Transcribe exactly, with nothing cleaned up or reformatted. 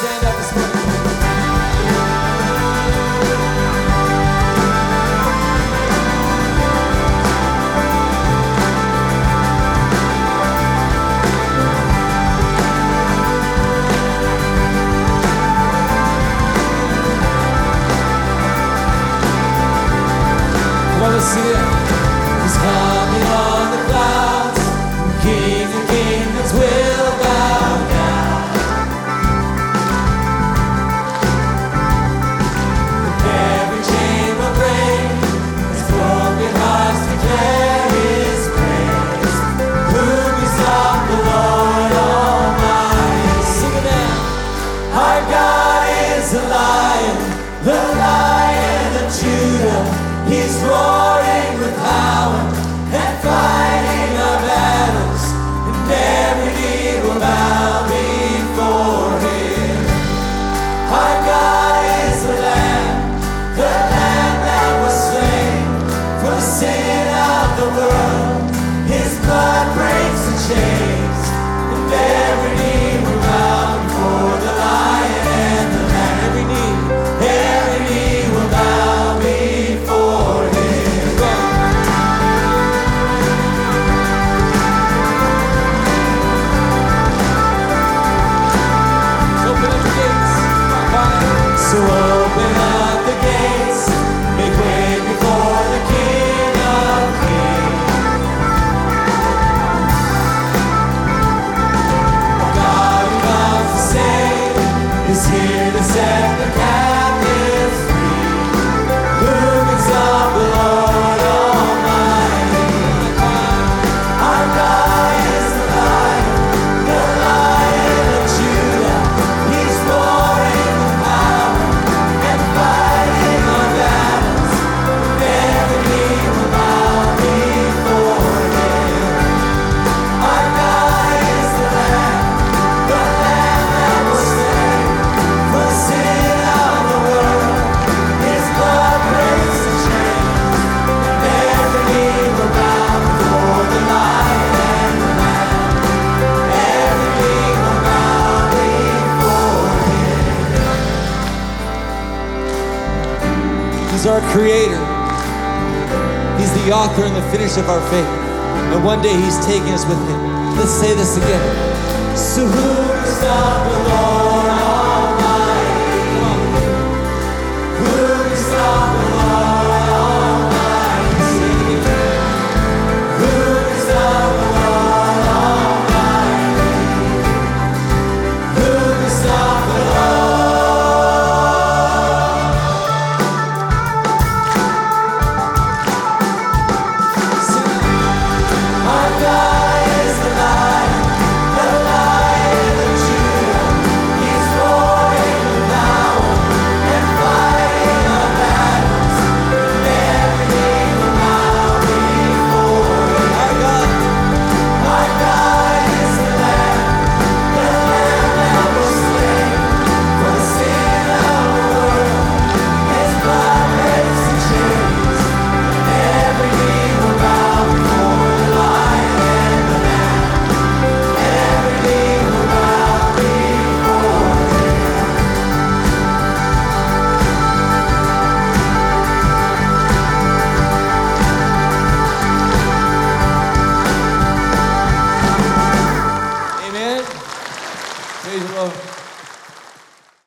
stand up this morning. Come on, let's see it. He's coming on the clouds, and kings and kingdoms will bow down. And every chain will break, as broken hearts declare His praise. Who can stop the Lord Almighty? Sing it now. Our God is a lion, the Lion of Judah. He's roaring with power and fighting our battles, and every knee will bow before Him. Our God is the Lamb, the Lamb that was slain for the sin of the world. His blood breaks the chains, and every knee will bow before the Lion and the Lamb. Every knee, every knee will bow before Him. So open up the gates, make way before the King of Kings. Our God who comes to save is here to set the captives free. Who can stop the Lord Almighty? Our God is the Lion, the Lion of Judah. He's roaring with power and fighting our battles. Every knee will bow before Him. Our God is the Lamb, the Lamb that was slain for the sin of the world. His blood breaks the chains, and every knee will bow before the Lion and the Lamb. Every knee will bow before Him. He's our Creator. He's the author and the finisher of our faith. And one day He's taking us with Him. Let's say this again. So who can stop the Lord Almighty? Come on. Who can stop the Lord Almighty? Sing it again. Who can stop the Lord Almighty? Who can stop the Lord? Our God is the Lion, the Lion of Judah. He's roaring with power and fighting our battles. And every knee will bow before Him. Our God, our God is the Lamb, the Lamb that was slain for the sin of the world. His blood breaks the chains, and every knee will bow before the Lion and the Lamb. Every knee will bow before Him. Amen. Praise the Lord.